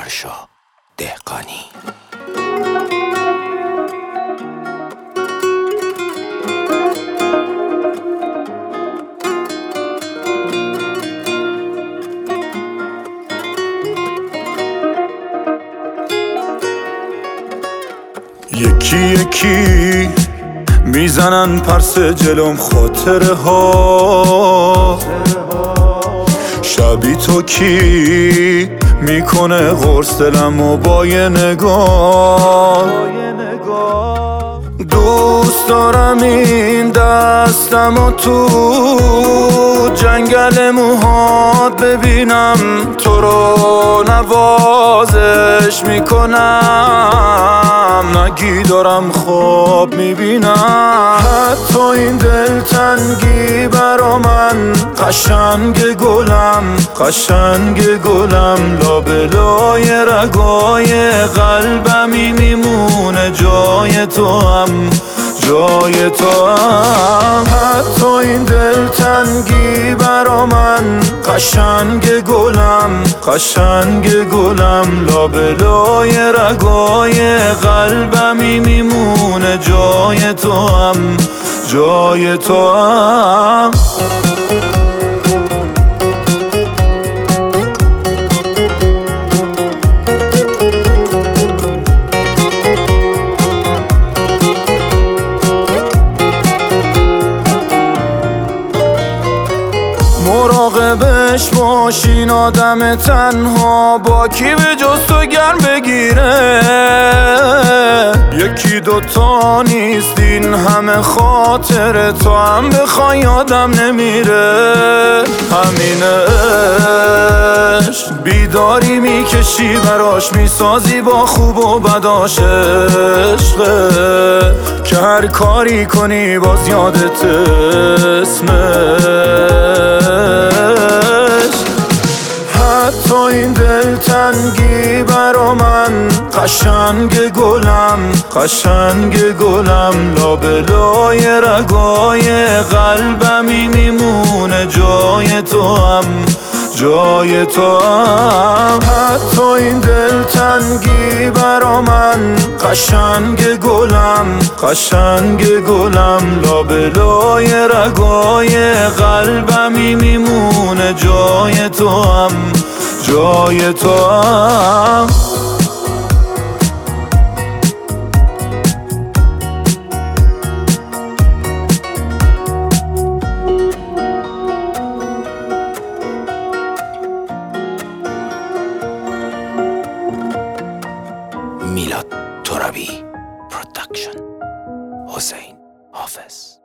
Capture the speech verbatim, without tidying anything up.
آرشا دهقانی. یکی یکی میزنن پرس جلوم خاطره ها، شبی تو کی میکنه قرص دلم و با یه نگاه. دوست دارم این دستم و تو جنگل موهات ببینم، تو رو نوازش میکنم، نگی دارم خواب میبینم. حتی این دلتنگی برا من قشنگ گلم، قشنگ گلم، لابلای رگای قلبمی میمونه جای تو هم، جای تو هم. حتی این دلتنگی برا من قشنگ گلم، قشنگ گلم، لابلای رگای قلبمی میمونه جای تو هم، جای تو هم. مراقبش باشین آدم تنها، با کی به جز تو گرم بگیره. یکی دوتا نیست این همه خاطره، تو هم بخوای یادم نمیره. همینش بیداری میکشی براش، میسازی با خوب و بداش عشقه، که هر کاری کنی باز یادت اسمه. حتی این دلتنگی برا من قشنگ گلم، قشنگ گلم، لابلای رگای قلبمی میمونه جای تو هم، جای تو هم. حتی این دلتنگی برا من قشنگ گلم، قشنگ گلم، لابلای رگای قلبمی میمونه جای تو هم، جای تو هم. میلاد ترابی پروداکشن، حسین حافظ.